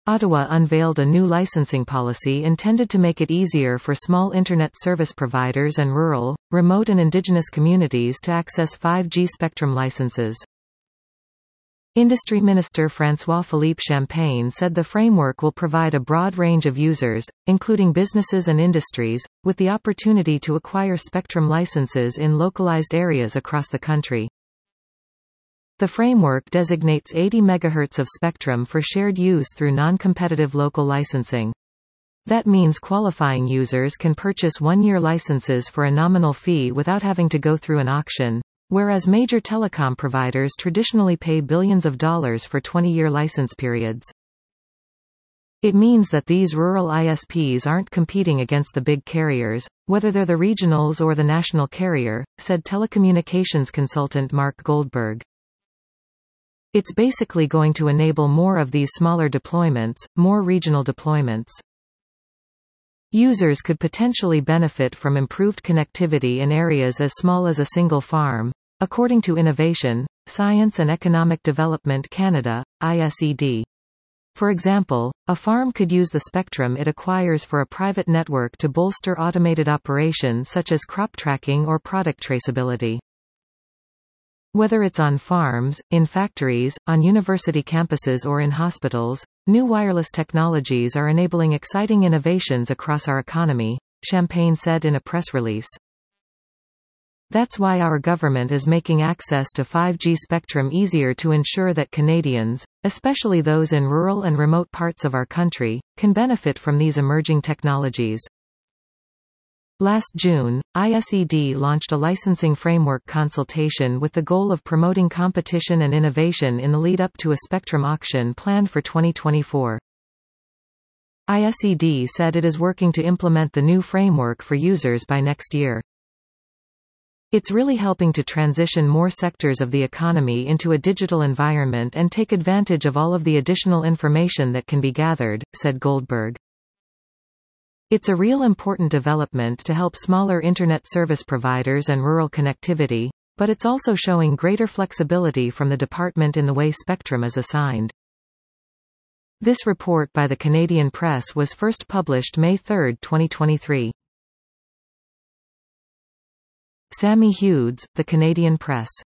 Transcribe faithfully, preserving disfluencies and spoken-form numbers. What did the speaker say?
Ottawa unveiled a new licensing policy intended to make it easier for small Internet service providers and rural, remote and Indigenous communities to access five G spectrum licenses. Industry Minister François-Philippe Champagne said the framework will provide a broad range of users, including businesses and industries, with the opportunity to acquire spectrum licenses in localized areas across the country. The framework designates eighty megahertz of spectrum for shared use through non-competitive local licensing. That means qualifying users can purchase one-year licenses for a nominal fee without having to go through an auction, whereas major telecom providers traditionally pay billions of dollars for twenty-year license periods. It means that these rural I S Ps aren't competing against the big carriers, whether they're the regionals or the national carrier, said telecommunications consultant Mark Goldberg. It's basically going to enable more of these smaller deployments, more regional deployments. Users could potentially benefit from improved connectivity in areas as small as a single farm, according to Innovation, Science and Economic Development Canada, I S E D. For example, a farm could use the spectrum it acquires for a private network to bolster automated operations such as crop tracking or product traceability. Whether it's on farms, in factories, on university campuses or in hospitals, new wireless technologies are enabling exciting innovations across our economy, Champagne said in a press release. That's why our government is making access to five G spectrum easier to ensure that Canadians, especially those in rural and remote parts of our country, can benefit from these emerging technologies. Last June, I S E D launched a licensing framework consultation with the goal of promoting competition and innovation in the lead-up to a spectrum auction planned for twenty twenty-four. I S E D said it is working to implement the new framework for users by next year. It's really helping to transition more sectors of the economy into a digital environment and take advantage of all of the additional information that can be gathered, said Goldberg. It's a real important development to help smaller Internet service providers and rural connectivity, but it's also showing greater flexibility from the department in the way spectrum is assigned. This report by the Canadian Press was first published May third, twenty twenty-three. Sammy Hughes, The Canadian Press.